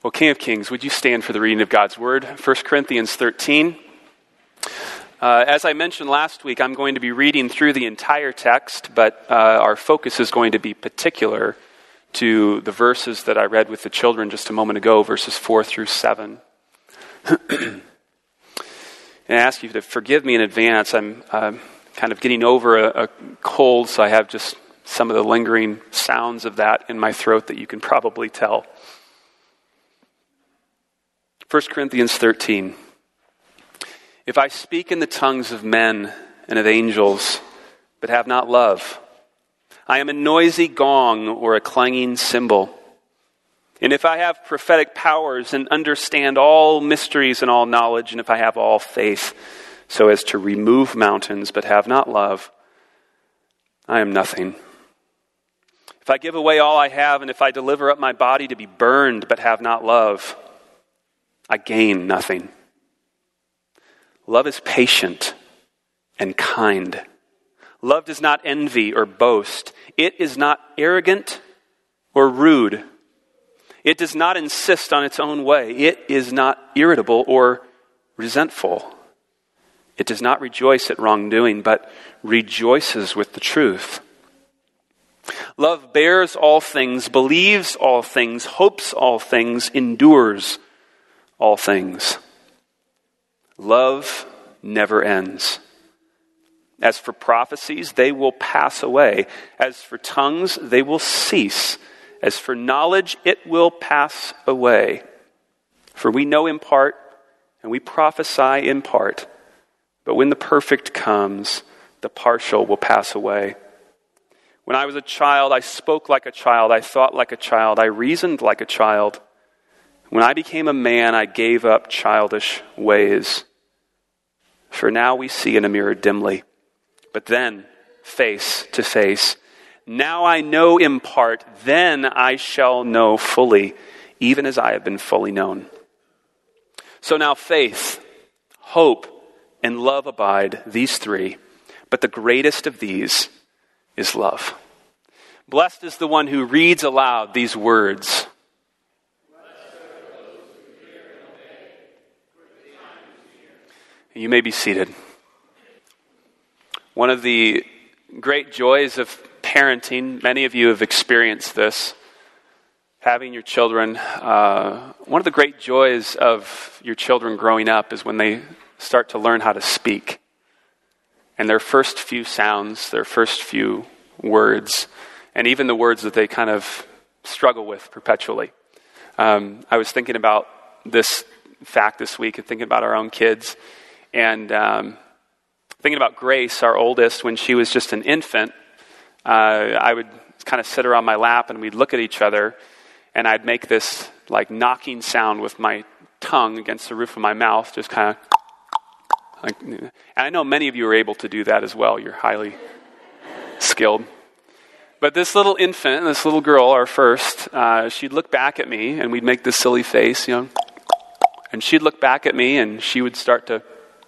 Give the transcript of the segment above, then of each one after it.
Well, King of Kings, would you stand for the reading of God's Word? 1 Corinthians 13. As I mentioned last week, I'm going to be reading through the entire text, but our focus is going to be particular to the verses that I read with the children just a moment ago, verses 4 through 7. And I ask you to forgive me in advance. I'm kind of getting over a cold, so I have just some of the lingering sounds of that in my throat that you can probably tell. 1 Corinthians 13. If I speak in the tongues of men and of angels, but have not love, I am a noisy gong or a clanging cymbal. And if I have prophetic powers and understand all mysteries and all knowledge, and if I have all faith so as to remove mountains, but have not love, I am nothing. If I give away all I have, and if I deliver up my body to be burned, but have not love, I gain nothing. Love is patient and kind. Love does not envy or boast. It is not arrogant or rude. It does not insist on its own way. It is not irritable or resentful. It does not rejoice at wrongdoing, but rejoices with the truth. Love bears all things, believes all things, hopes all things, endures all things. Love never ends. As for prophecies, they will pass away. As for tongues, they will cease. As for knowledge, it will pass away. For we know in part, and we prophesy in part. But when the perfect comes, the partial will pass away. When I was a child, I spoke like a child. I thought like a child. I reasoned like a child. When I became a man, I gave up childish ways. For now we see in a mirror dimly, but then face to face. Now I know in part, then I shall know fully, even as I have been fully known. So now faith, hope, and love abide, these three, but the greatest of these is love. Blessed is the one who reads aloud these words. You may be seated. One of the great joys of parenting, many of you have experienced this, having your children. One of the great joys of your children growing up is when they start to learn how to speak. And their first few sounds, their first few words, and even the words that they kind of struggle with perpetually. I was thinking about this fact this week and thinking about our own kids. And thinking about Grace, our oldest, when she was just an infant, I would kind of sit her on my lap and we'd look at each other and I'd make this like knocking sound with my tongue against the roof of my mouth, just kind of like, and I know many of you are able to do that as well. You're highly skilled. But this little infant, this little girl, our first, she'd look back at me and we'd make this silly face, you know, and she'd look back at me and she would start to,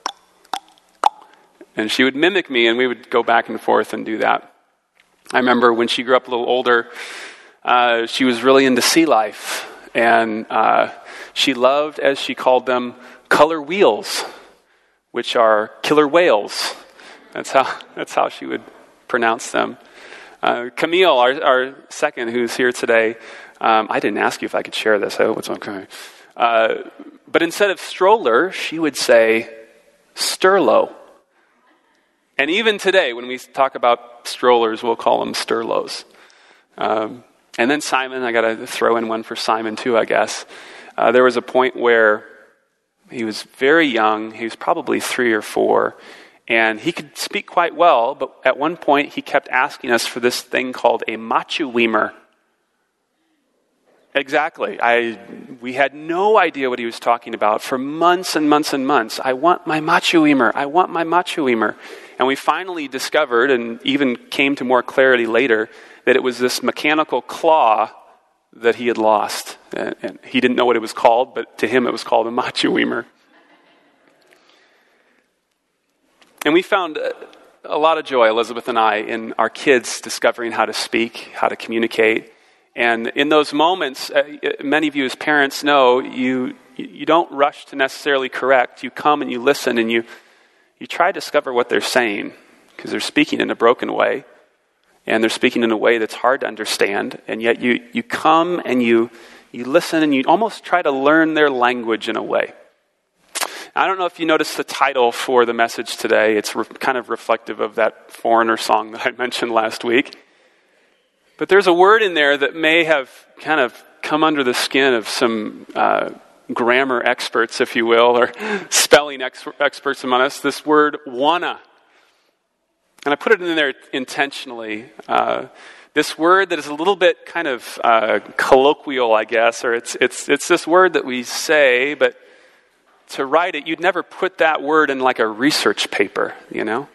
and she would mimic me, and we would go back and forth and do that. I remember when she grew up a little older, she was really into sea life. And she loved, as she called them, color wheels, which are killer whales. That's how she would pronounce them. Camille, our second, who's here today, I didn't ask you if I could share this. I hope it's okay. But instead of stroller, she would say Sterlo. And even today, when we talk about strollers, we'll call them Sterlos. And then Simon, I got to throw in one for Simon too, I guess. There was a point where he was very young. He was probably 3 or 4. And he could speak quite well, but at one point he kept asking us for this thing called a macho-weimer. Exactly. We had no idea what he was talking about for months and months and months. I want my macho-weimer. I want my macho-weimer. And we finally discovered, and even came to more clarity later, that it was this mechanical claw that he had lost. And he didn't know what it was called, but to him it was called a macho-weimer. And we found a lot of joy, Elizabeth and I, in our kids discovering how to speak, how to communicate. And in those moments, many of you as parents know, you don't rush to necessarily correct. You come and you listen and you try to discover what they're saying, because they're speaking in a broken way, and they're speaking in a way that's hard to understand. And yet you come and you listen and you almost try to learn their language in a way. I don't know if you noticed the title for the message today. It's kind of reflective of that Foreigner song that I mentioned last week. But there's a word in there that may have kind of come under the skin of some grammar experts, if you will, or spelling experts among us, this word wanna. And I put it in there intentionally. This word that is a little bit kind of colloquial, I guess, or it's this word that we say, but to write it, you'd never put that word in like a research paper, you know?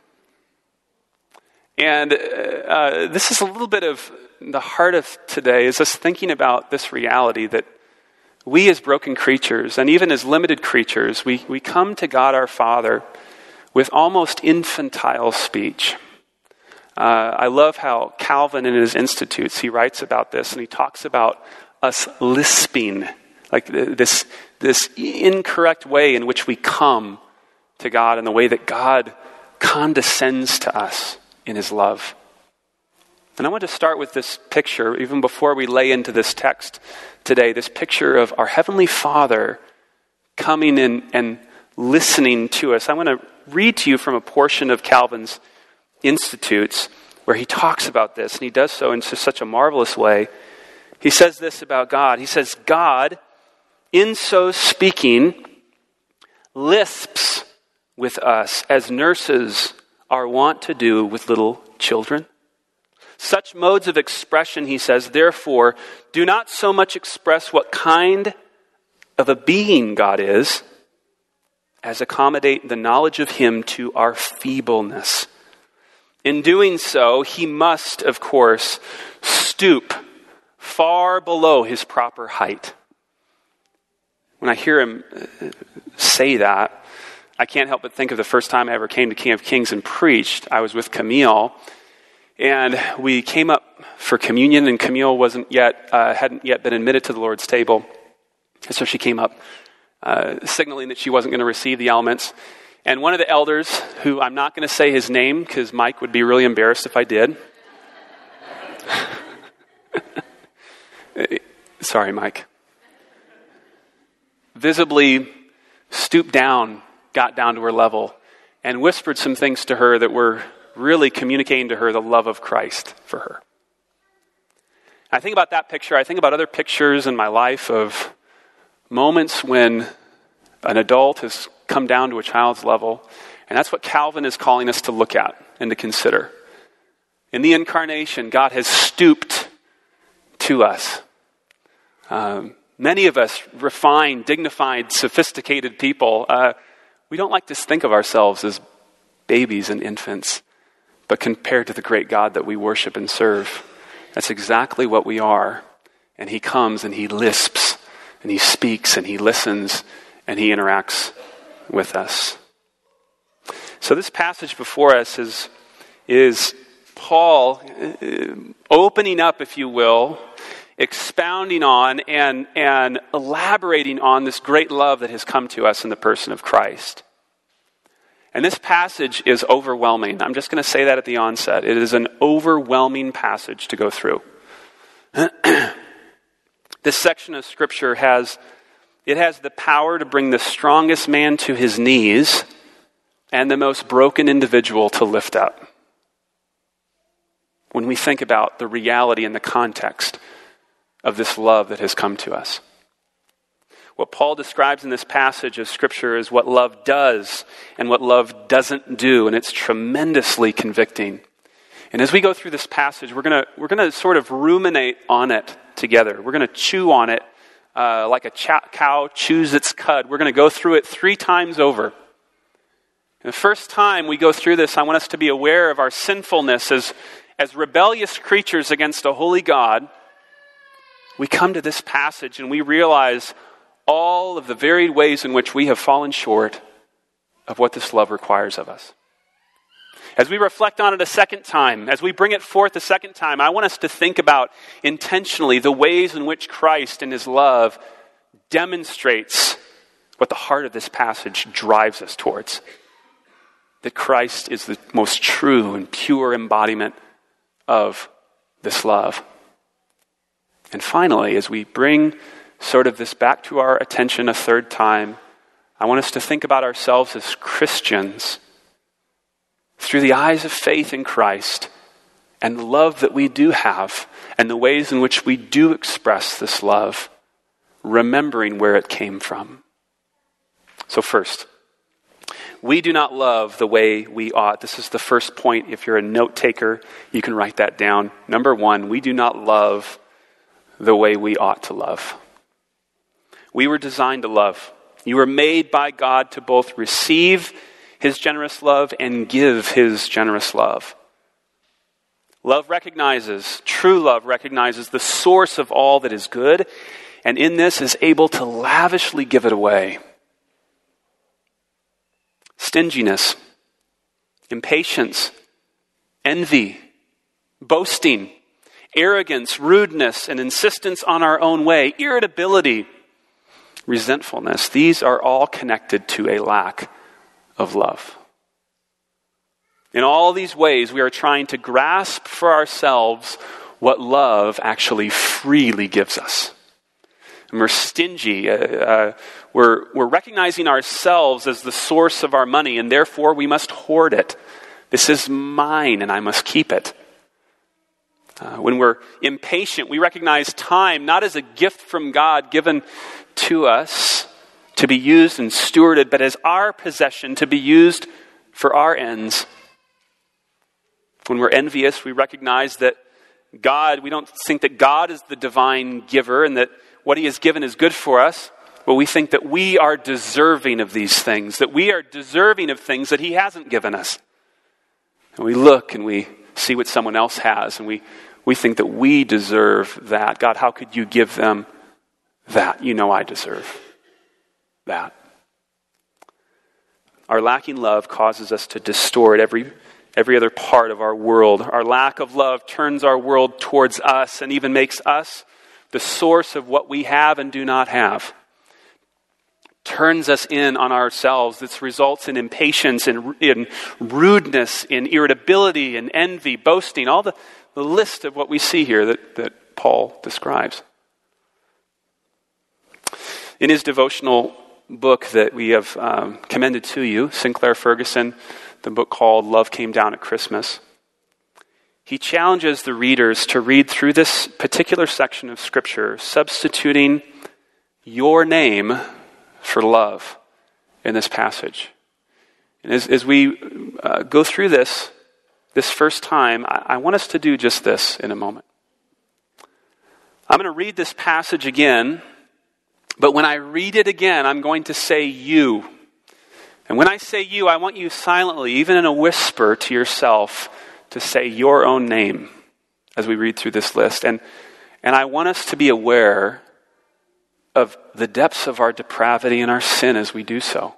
And this is a little bit of the heart of today, is us thinking about this reality that we as broken creatures, and even as limited creatures, we come to God our Father with almost infantile speech. I love how Calvin in his Institutes, he writes about this, and he talks about us lisping, like this incorrect way in which we come to God and the way that God condescends to us in his love. And I want to start with this picture, even before we lay into this text today, this picture of our Heavenly Father coming in and listening to us. I want to read to you from a portion of Calvin's Institutes where he talks about this, and he does so in such a marvelous way. He says this about God. He says, God, in so speaking, lisps with us as nurses are wont to do with little children. Such modes of expression, he says, therefore, do not so much express what kind of a being God is, as accommodate the knowledge of him to our feebleness. In doing so, he must, of course, stoop far below his proper height. When I hear him say that, I can't help but think of the first time I ever came to King of Kings and preached. I was with Camille, and we came up for communion, and Camille hadn't yet been admitted to the Lord's table. And so she came up, signaling that she wasn't going to receive the elements. And one of the elders, who I'm not going to say his name because Mike would be really embarrassed if I did. Sorry, Mike. Visibly stooped down, got down to her level, and whispered some things to her that were really communicating to her the love of Christ for her. I think about that picture. I think about other pictures in my life of moments when an adult has come down to a child's level, and that's what Calvin is calling us to look at and to consider. In the incarnation, God has stooped to us. Many of us refined, dignified, sophisticated people, we don't like to think of ourselves as babies and infants, but compared to the great God that we worship and serve, that's exactly what we are. And he comes and he lisps and he speaks and he listens and he interacts with us. So this passage before us is Paul opening up, if you will, expounding on and elaborating on this great love that has come to us in the person of Christ. And this passage is overwhelming. I'm just going to say that at the onset. It is an overwhelming passage to go through. This section of Scripture has the power to bring the strongest man to his knees and the most broken individual to lift up. When we think about the reality and the context of this love that has come to us. What Paul describes in this passage of Scripture is what love does and what love doesn't do, and it's tremendously convicting. And as we go through this passage, we're gonna sort of ruminate on it together. We're gonna chew on it like a cow chews its cud. We're gonna go through it 3 times over. And the first time we go through this, I want us to be aware of our sinfulness as rebellious creatures against a holy God. We come to this passage and we realize all of the varied ways in which we have fallen short of what this love requires of us. As we reflect on it a second time, as we bring it forth a second time, I want us to think about intentionally the ways in which Christ in his love demonstrates what the heart of this passage drives us towards. That Christ is the most true and pure embodiment of this love. And finally, as we bring sort of this back to our attention a third time, I want us to think about ourselves as Christians through the eyes of faith in Christ and the love that we do have and the ways in which we do express this love, remembering where it came from. So first, we do not love the way we ought. This is the first point. If you're a note taker, you can write that down. Number one, we do not love the way we ought to love. We were designed to love. You were made by God to both receive his generous love and give his generous love. True love recognizes the source of all that is good, and in this is able to lavishly give it away. Stinginess, impatience, envy, boasting, arrogance, rudeness, and insistence on our own way, irritability, resentfulness, these are all connected to a lack of love. In all these ways, we are trying to grasp for ourselves what love actually freely gives us. And we're stingy. We're recognizing ourselves as the source of our money, and therefore we must hoard it. This is mine, and I must keep it. When we're impatient, we recognize time not as a gift from God given to us to be used and stewarded, but as our possession to be used for our ends. When we're envious, we recognize that we don't think that God is the divine giver and that what he has given is good for us, but we think that we are deserving of these things, that we are deserving of things that he hasn't given us. And we look and we see what someone else has, and we think that we deserve that. God, how could you give them that? You know I deserve that. Our lacking love causes us to distort every other part of our world. Our lack of love turns our world towards us and even makes us the source of what we have and do not have. Turns us in on ourselves. This results in impatience, in rudeness, in irritability, in envy, boasting, all the list of what we see here that Paul describes. In his devotional book that we have commended to you, Sinclair Ferguson, the book called Love Came Down at Christmas, he challenges the readers to read through this particular section of Scripture, substituting your name for love in this passage. And as we go through this first time, I want us to do just this in a moment. I'm going to read this passage again, but when I read it again, I'm going to say you. And when I say you, I want you silently, even in a whisper to yourself, to say your own name as we read through this list. And I want us to be aware of the depths of our depravity and our sin as we do so.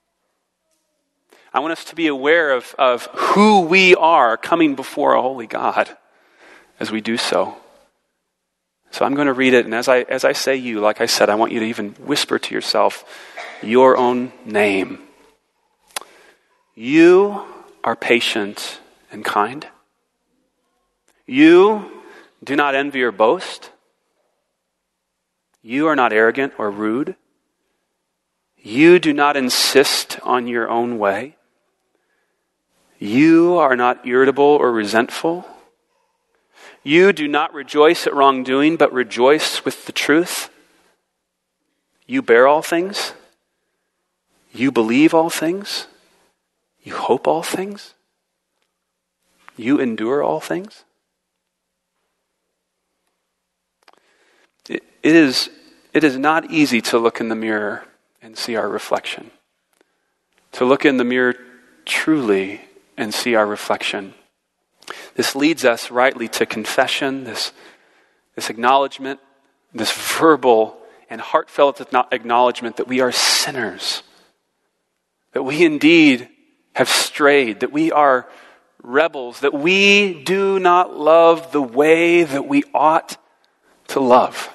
I want us to be aware of who we are coming before a holy God as we do so. So I'm going to read it, and as I say you, like I said, I want you to even whisper to yourself your own name. You are patient and kind. You do not envy or boast. You are not arrogant or rude. You do not insist on your own way. You are not irritable or resentful. You do not rejoice at wrongdoing, but rejoice with the truth. You bear all things. You believe all things. You hope all things. You endure all things. It is not easy to look in the mirror and see our reflection. To look in the mirror truly and see our reflection. This leads us rightly to confession, this acknowledgement, this verbal and heartfelt acknowledgement that we are sinners, that we indeed have strayed, that we are rebels, that we do not love the way that we ought to love.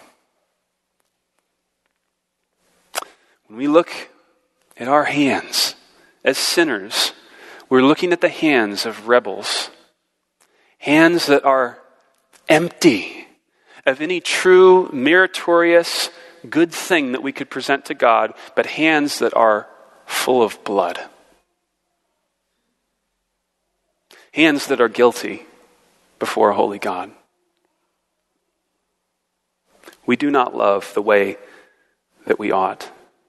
When we look at our hands as sinners, we're looking at the hands of rebels, hands that are empty of any true, meritorious, good thing that we could present to God, but hands that are full of blood. Hands that are guilty before a holy God. We do not love the way that we ought.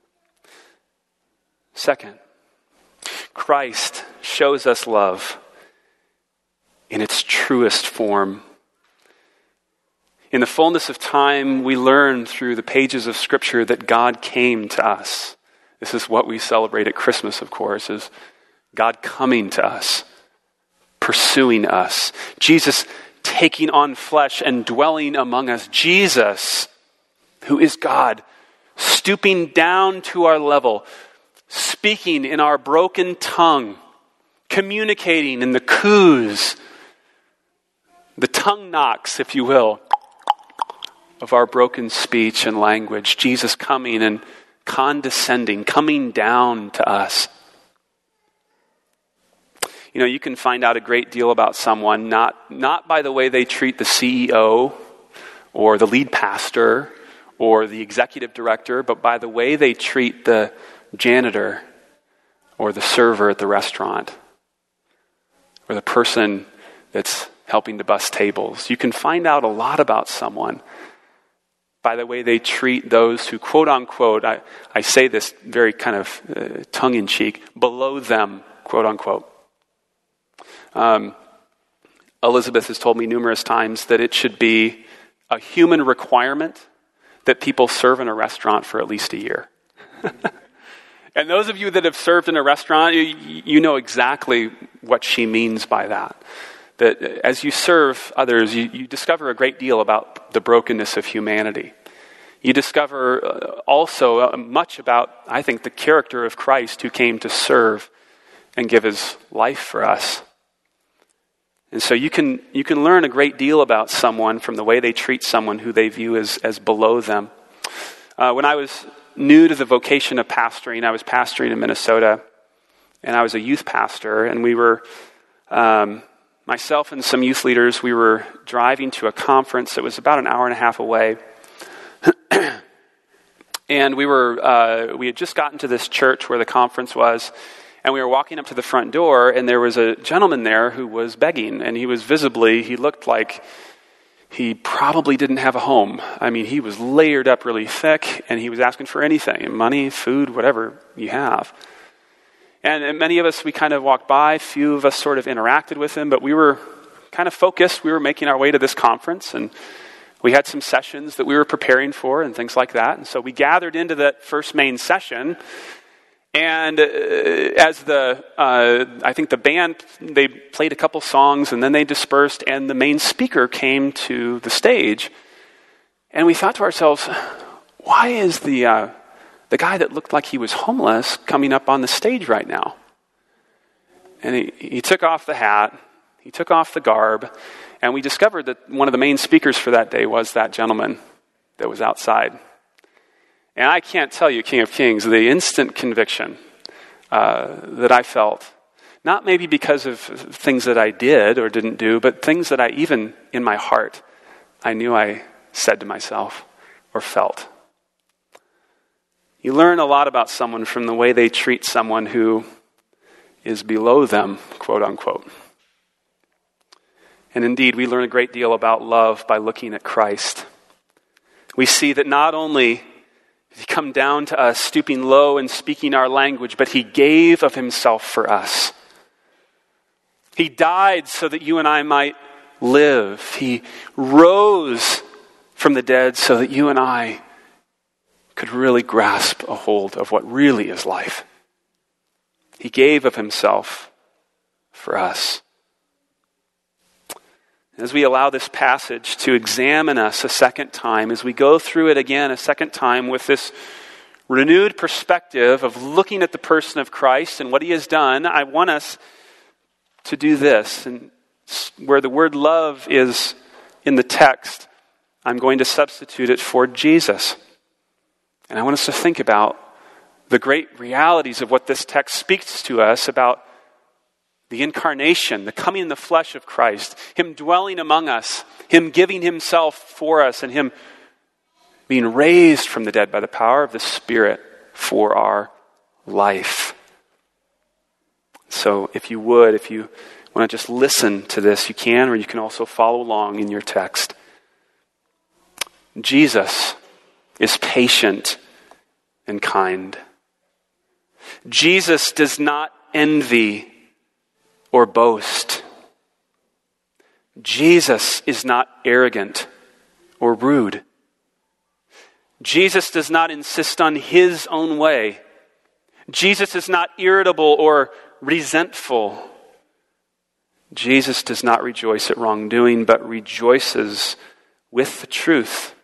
Second, Christ shows us love in its truest form. In the fullness of time, we learn through the pages of Scripture that God came to us. This is what we celebrate at Christmas, of course, is God coming to us, pursuing us. Jesus taking on flesh and dwelling among us. Jesus, who is God, stooping down to our level, speaking in our broken tongue, communicating in the coos, the tongue knocks, if you will, of our broken speech and language. Jesus coming and condescending, coming down to us. You know, you can find out a great deal about someone not by the way they treat the CEO or the lead pastor or the executive director, but by the way they treat the janitor or the server at the restaurant or the person that's helping to bus tables. You can find out a lot about someone by the way they treat those who, quote unquote, I say this very kind of tongue-in-cheek, below them, quote unquote. Elizabeth has told me numerous times that it should be a human requirement that people serve in a restaurant for at least a year. And those of you that have served in a restaurant, you know exactly what she means by that. That as you serve others, you discover a great deal about the brokenness of humanity. You discover also much about, I think, the character of Christ who came to serve and give his life for us. And so you can learn a great deal about someone from the way they treat someone who they view as below them. When I was new to the vocation of pastoring, I was pastoring in Minnesota, and I was a youth pastor, and we were, myself and some youth leaders, we were driving to a conference that was about an hour and a half away. And we had just gotten to this church where the conference was, and we were walking up to the front door, and there was a gentleman there who was begging, and he looked like he probably didn't have a home. I mean, he was layered up really thick, and he was asking for anything, money, food, whatever you have. And many of us, we kind of walked by, few of us sort of interacted with him, but we were kind of focused. We were making our way to this conference, and we had some sessions that we were preparing for and things like that. And so we gathered into that first main session. And as I think the band, they played a couple songs and then they dispersed and the main speaker came to the stage. And we thought to ourselves, why is the guy that looked like he was homeless coming up on the stage right now? And he took off the hat, he took off the garb, and we discovered that one of the main speakers for that day was that gentleman that was outside. And I can't tell you, King of Kings, the instant conviction that I felt, not maybe because of things that I did or didn't do, but things that I even in my heart, I knew I said to myself or felt. You learn a lot about someone from the way they treat someone who is below them, quote unquote. And indeed, we learn a great deal about love by looking at Christ. We see that not only did he come down to us, stooping low and speaking our language, but he gave of himself for us. He died so that you and I might live. He rose from the dead so that you and I could really grasp a hold of what really is life. He gave of himself for us. As we allow this passage to examine us a second time, as we go through it again a second time with this renewed perspective of looking at the person of Christ and what he has done, I want us to do this. And where the word love is in the text, I'm going to substitute it for Jesus. And I want us to think about the great realities of what this text speaks to us about the incarnation, the coming in the flesh of Christ, him dwelling among us, him giving himself for us, and him being raised from the dead by the power of the Spirit for our life. So if you want to just listen to this, you can, or you can also follow along in your text. Jesus is patient and kind. Jesus does not envy or boast. Jesus is not arrogant or rude. Jesus does not insist on his own way. Jesus is not irritable or resentful. Jesus does not rejoice at wrongdoing, but rejoices with the truth.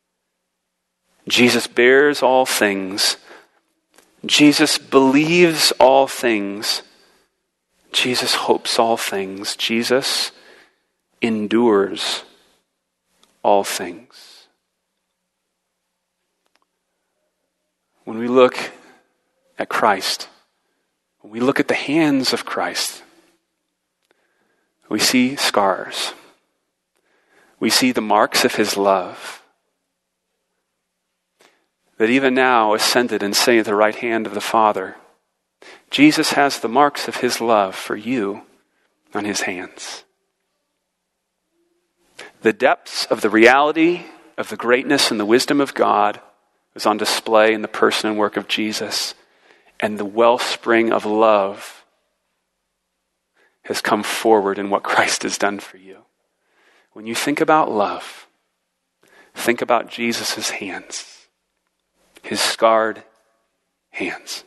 Jesus bears all things. Jesus believes all things. Jesus hopes all things. Jesus endures all things. When we look at Christ, when we look at the hands of Christ, we see scars. We see the marks of his love that even now ascended and sitting at the right hand of the Father. Jesus has the marks of his love for you on his hands. The depths of the reality of the greatness and the wisdom of God is on display in the person and work of Jesus, and the wellspring of love has come forward in what Christ has done for you. When you think about love, think about Jesus' hands. His scarred hands.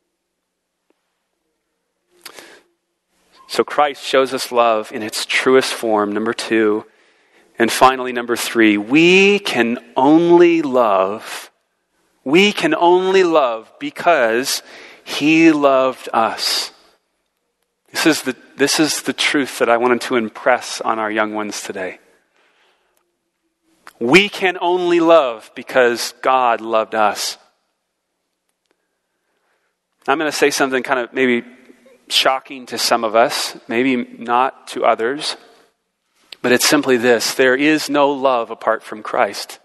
So Christ shows us love in its truest form, number 2. And finally, number 3, we can only love because he loved us. This is the truth that I wanted to impress on our young ones today. We can only love because God loved us. I'm going to say something kind of maybe shocking to some of us, maybe not to others, but it's simply this: there is no love apart from Christ.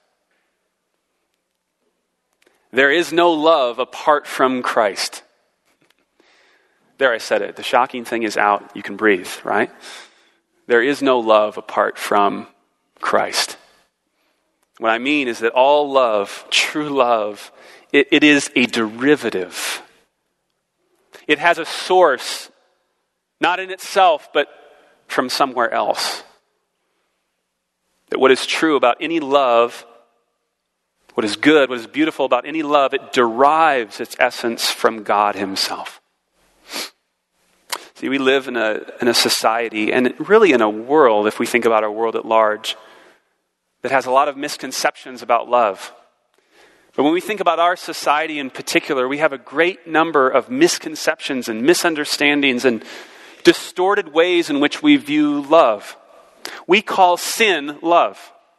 There is no love apart from Christ. There, I said it. The shocking thing is out. You can breathe, right? There is no love apart from Christ. What I mean is that all love, true love, it is a derivative. It has a source, not in itself, but from somewhere else. That what is true about any love, what is good, what is beautiful about any love, it derives its essence from God himself. See, we live in a society, and really in a world, if we think about our world at large, that has a lot of misconceptions about love. But when we think about our society in particular, we have a great number of misconceptions and misunderstandings and distorted ways in which we view love. We call sin love.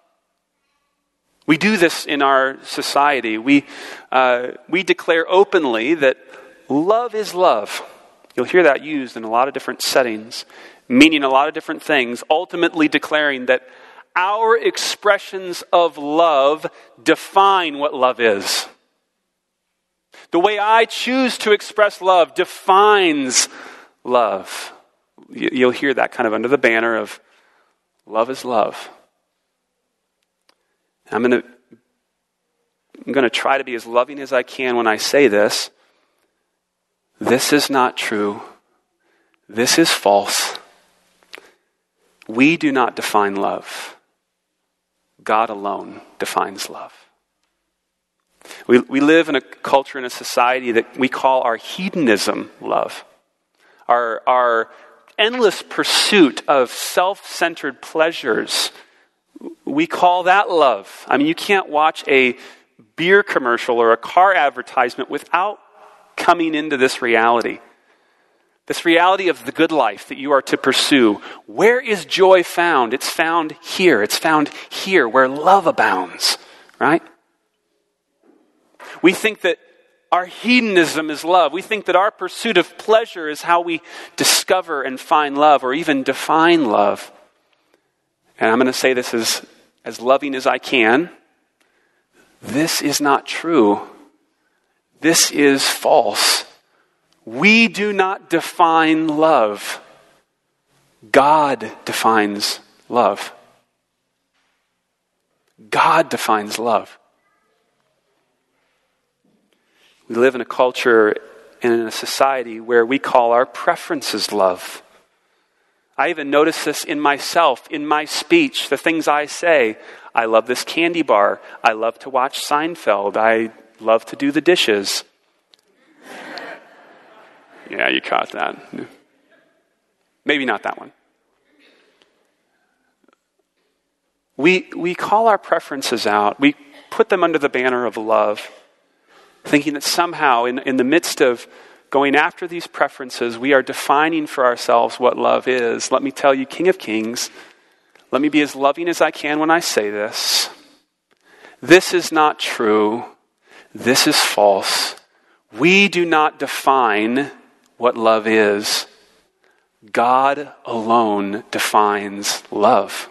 We do this in our society. We declare openly that love is love. You'll hear that used in a lot of different settings, meaning a lot of different things, ultimately declaring that our expressions of love define what love is. The way I choose to express love defines love. You'll hear that kind of under the banner of love is love. I'm going to try to be as loving as I can when I say this. This is not true. This is false. We do not define love. God alone defines love. We live in a culture, in a society that we call our hedonism love. Our endless pursuit of self-centered pleasures. We call that love. I mean, you can't watch a beer commercial or a car advertisement without coming into this reality. This reality of the good life that you are to pursue. Where is joy found? It's found here. It's found here where love abounds, right? We think that our hedonism is love. We think that our pursuit of pleasure is how we discover and find love or even define love. And I'm going to say this as loving as I can. This is not true. This is false. We do not define love. God defines love. God defines love. We live in a culture and in a society where we call our preferences love. I even notice this in myself, in my speech, the things I say. I love this candy bar. I love to watch Seinfeld. I love to do the dishes. Yeah, you caught that. Maybe not that one. We call our preferences out. We put them under the banner of love, thinking that somehow in the midst of going after these preferences, we are defining for ourselves what love is. Let me tell you, King of Kings, let me be as loving as I can when I say this. This is not true. This is false. We do not define what love is. God alone defines love.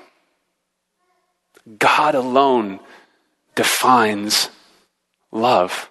God alone defines love.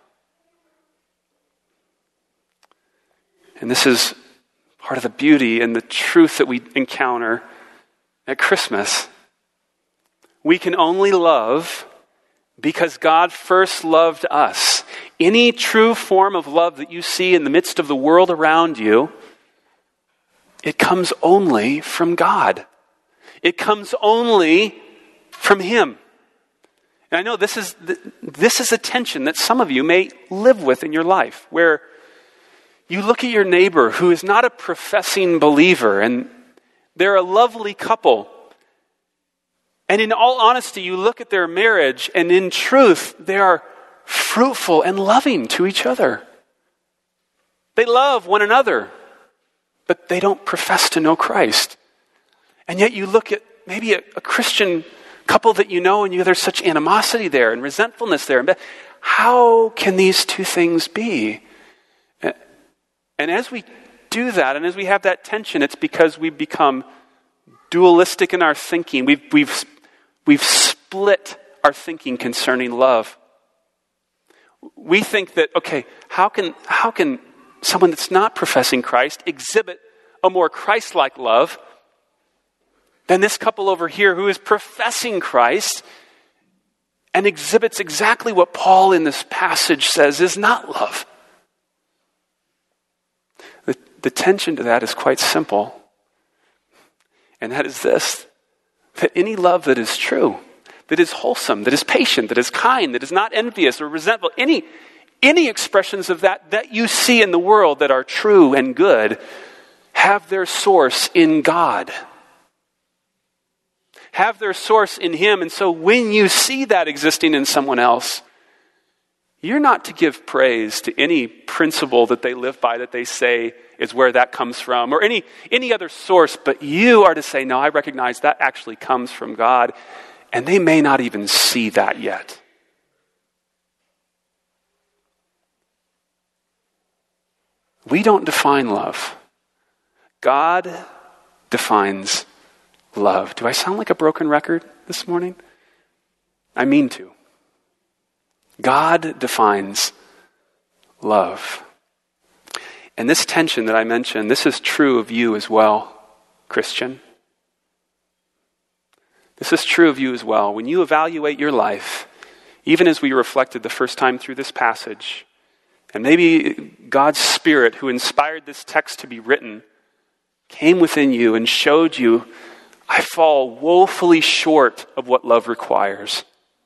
And this is part of the beauty and the truth that we encounter at Christmas. We can only love because God first loved us. Any true form of love that you see in the midst of the world around you, it comes only from God. It comes only from Him. And I know this is a tension that some of you may live with in your life, where you look at your neighbor who is not a professing believer, and they're a lovely couple. And in all honesty, you look at their marriage, and in truth, they are fruitful and loving to each other. They love one another, but they don't profess to know Christ. And yet you look at maybe a Christian couple that you know, and there's such animosity there and resentfulness there. How can these two things be? And as we do that, and as we have that tension, it's because we've become dualistic in our thinking. We've split our thinking concerning love. We think that, okay, how can someone that's not professing Christ exhibit a more Christ-like love than this couple over here who is professing Christ and exhibits exactly what Paul in this passage says is not love? The tension to that is quite simple. And that is this: that any love that is true, that is wholesome, that is patient, that is kind, that is not envious or resentful, any expressions of that you see in the world that are true and good, have their source in God. Have their source in Him. And so when you see that existing in someone else, you're not to give praise to any principle that they live by that they say is where that comes from, or any other source, but you are to say, no, I recognize that actually comes from God, and they may not even see that yet. We don't define love. God defines love. Do I sound like a broken record this morning? I mean to. God defines love. And this tension that I mentioned, this is true of you as well, Christian. This is true of you as well. When you evaluate your life, even as we reflected the first time through this passage, and maybe God's Spirit who inspired this text to be written came within you and showed you, I fall woefully short of what love requires.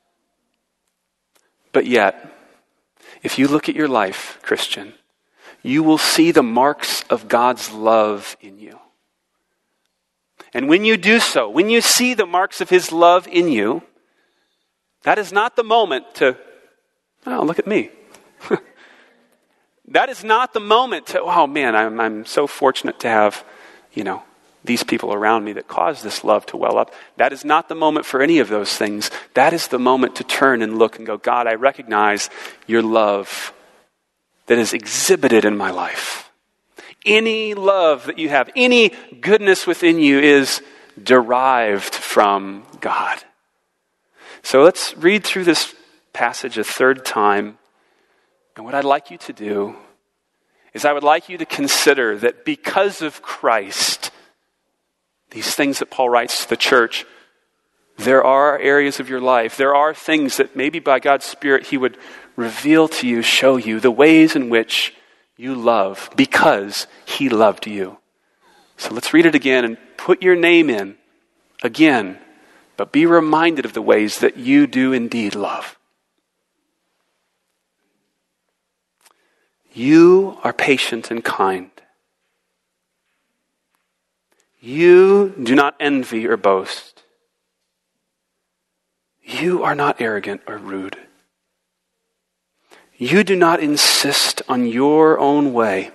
But yet, if you look at your life, Christian, you will see the marks of God's love in you. And when you do so, when you see the marks of His love in you, that is not the moment to, oh, look at me. That is not the moment to, oh man, I'm so fortunate to have, these people around me that cause this love to well up. That is not the moment for any of those things. That is the moment to turn and look and go, God, I recognize your love that is exhibited in my life. Any love that you have, any goodness within you is derived from God. So let's read through this passage a third time. And what I'd like you to do is I would like you to consider that because of Christ, these things that Paul writes to the church, there are areas of your life, there are things that maybe by God's Spirit he would reveal to you, show you the ways in which you love because he loved you. So let's read it again and put your name in again, but be reminded of the ways that you do indeed love. You are patient and kind. You do not envy or boast. You are not arrogant or rude. You do not insist on your own way.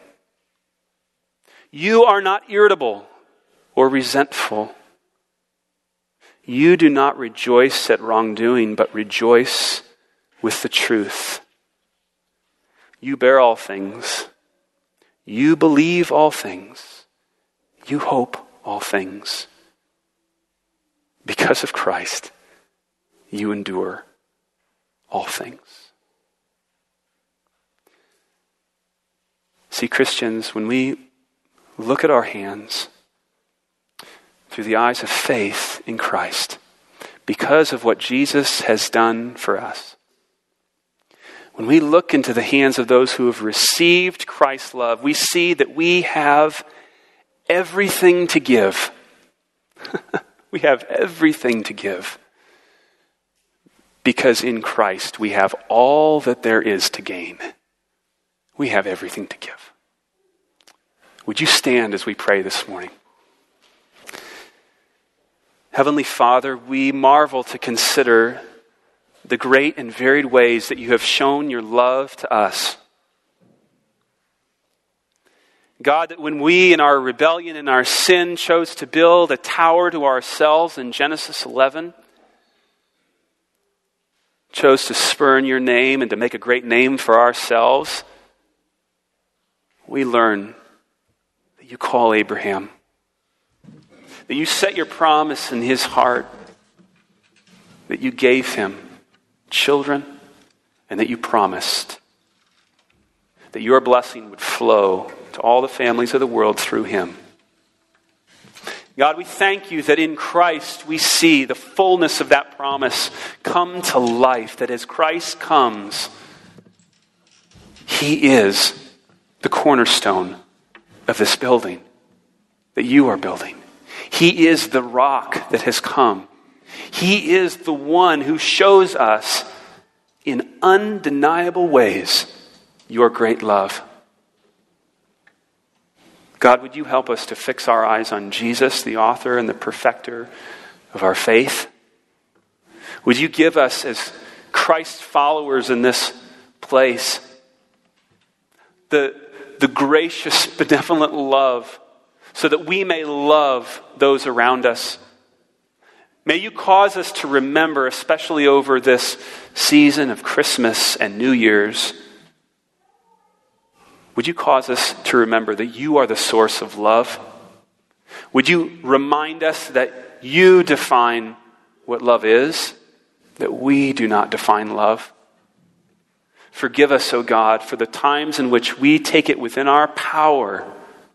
You are not irritable or resentful. You do not rejoice at wrongdoing, but rejoice with the truth. You bear all things. You believe all things. You hope all things. Because of Christ, you endure all things. See, Christians, when we look at our hands through the eyes of faith in Christ, because of what Jesus has done for us, when we look into the hands of those who have received Christ's love, we see that we have everything to give. We have everything to give. Because in Christ we have all that there is to gain. We have everything to give. Would you stand as we pray this morning? Heavenly Father, we marvel to consider the great and varied ways that you have shown your love to us. God, that when we in our rebellion and our sin chose to build a tower to ourselves in Genesis 11, chose to spurn your name and to make a great name for ourselves, we learn that you call Abraham, that you set your promise in his heart, that you gave him children, and that you promised that your blessing would flow to all the families of the world through him. God, we thank you that in Christ we see the fullness of that promise come to life, that as Christ comes, he is the cornerstone of this building that you are building. He is the rock that has come. He is the one who shows us in undeniable ways your great love. God, would you help us to fix our eyes on Jesus, the author and the perfecter of our faith? Would you give us, as Christ followers in this place, the gracious, benevolent love so that we may love those around us? May you cause us to remember, especially over this season of Christmas and New Year's, would you cause us to remember that you are the source of love? Would you remind us that you define what love is, that we do not define love? Forgive us, O God, for the times in which we take it within our power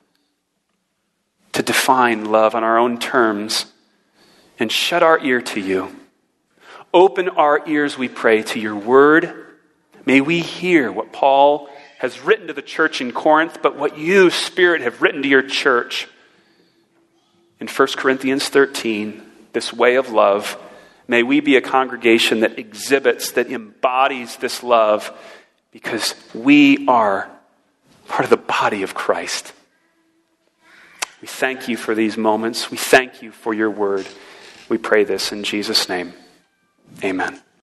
to define love on our own terms and shut our ear to you. Open our ears, we pray, to your word. May we hear what Paul has written to the church in Corinth, but what you, Spirit, have written to your church in 1 Corinthians 13, this way of love. May we be a congregation that exhibits, that embodies this love, because we are part of the body of Christ. We thank you for these moments. We thank you for your word. We pray this in Jesus' name. Amen.